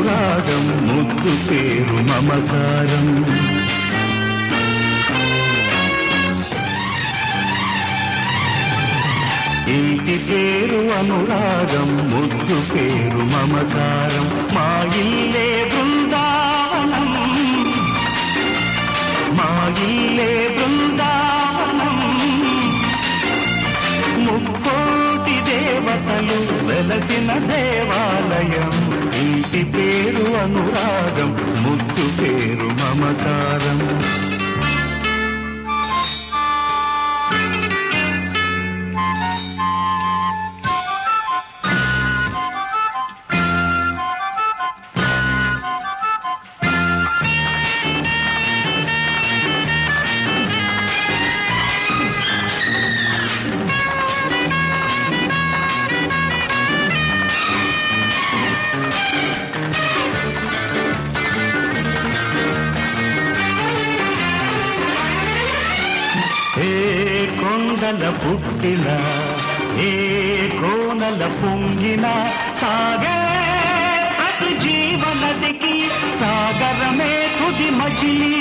అనురాగం ముద్దు పేరు మమకారం. ఇంటి పేరు అనురాగం ముద్దు పేరు మమకారం. మా ఇల్లే బృందావనం, మా ఇల్లే బృందావనం. ముక్కోటి దేవతలు వెలసిన దేవాలయం. ఇంటి పేరు అనురాగం ముద్దు పేరు మమకారం. కొండల పుట్టిన ఏ కోనల పొంగిన సాగే ప్రతి జీవనదికి సాగరమే తుది మజిలీ.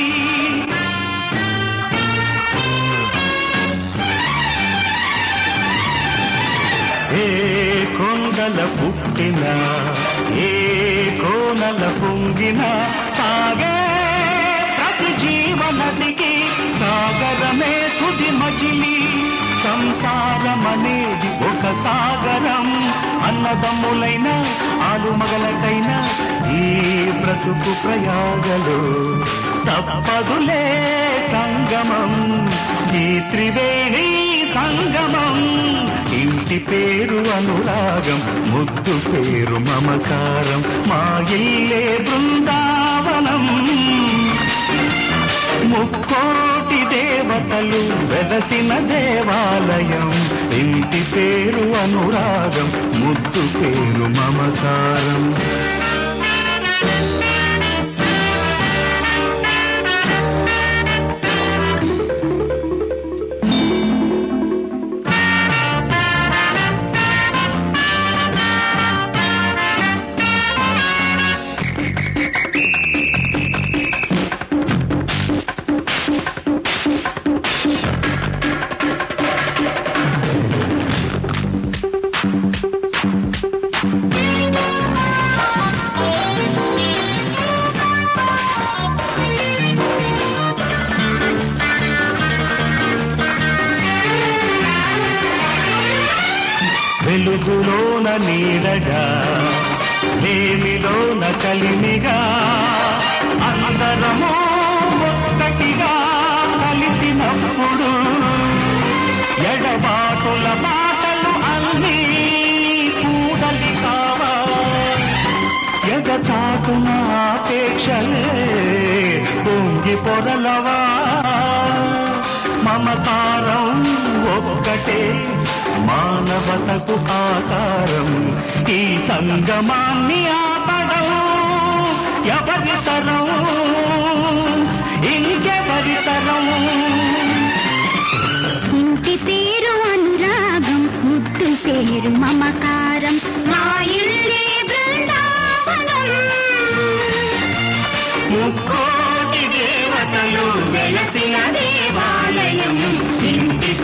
ఏ కొండల పుట్టిన ఏ కోనల పొంగిన సాగే ప్రతి జీవనదికి సాగరమే తుది మజిలీ. సంసారమనేది ఒక సాగరం. అన్నదమ్ములైన ఆలుమగలకైన ఈ బ్రతుకు ప్రయాగలు తప్పదులే సంగమం. ఈ త్రివేణి సంగమం. ఇంటి పేరు అనురాగం ముద్దు పేరు మమకారం. మా ఇల్లే బృందావనం. ముక్కోటి దేవతలు వెలసిన దేవాలయం. ఇంటి పేరు అనురాగం ముద్దు పేరు మమకారం. వెలుగులోన నీడగా వేమిలోన కలిమిగా అందరము ఒక్కటిగా కలిసినప్పుడు ఎడబాటుల మాటలు అన్నీ కూడలి కావా. ఎగచాటున ఆపేక్షలే పొంగి పొరలవా. మమకారం ఒక్కటే మానవతకు ఆకారం. ఈ సంగమాన్ని ఆపడం ఎవరి తరం, ఇంకెవరి తరం. ఇంటి పేరు అనురాగం ముద్దు పేరు మమకారం. మా ఇల్లే బృందావనం. ముక్కోటి దేవతలు వెలసిన దేవాలయం. ఇంటి